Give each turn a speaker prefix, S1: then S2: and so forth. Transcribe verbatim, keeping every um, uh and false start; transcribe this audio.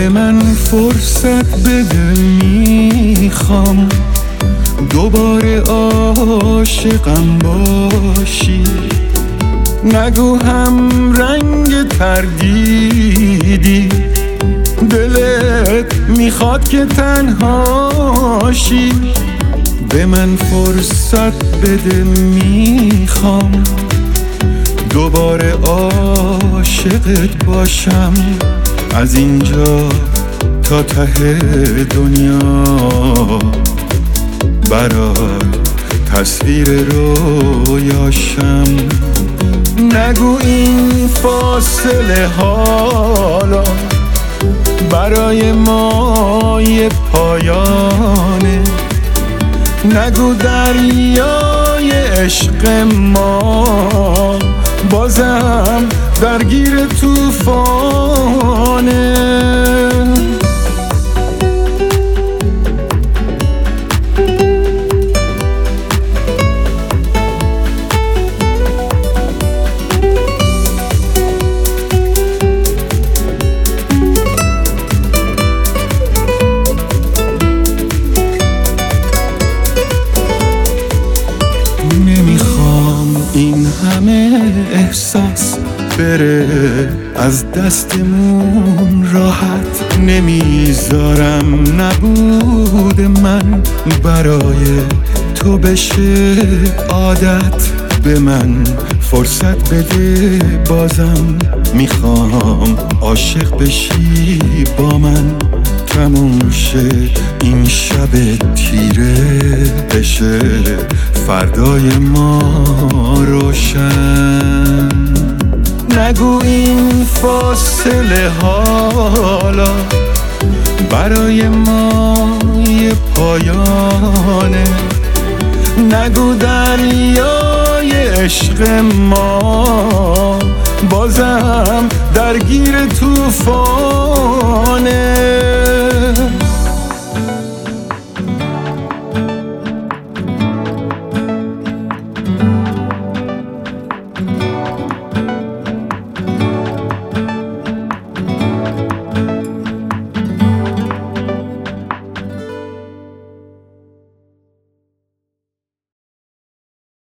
S1: به من فرصت بده، میخوام دوباره عاشقم باشی. نگو هم رنگ تردیدی، دلت میخواد که تنهاشی. به من فرصت بده، میخوام دوباره عاشقت باشم. از اینجا تا ته دنیا برات تصویر رویاشم. نگو این فاصله حالا برای ما یه پایانه. نگو دریای عشق ما بازم درگیر طوفانه. این همه احساس بره از دستمون راحت. نمیذارم نبود من برای تو بشه عادت. به من فرصت بده بازم، میخوام عاشق بشی با من. تموم شه این شب تیره، بشه فردای ما روشن. نگو این فاصله حالا برای ما یه پایانه. نگو دریای عشق ما بازم درگیر طوفانه.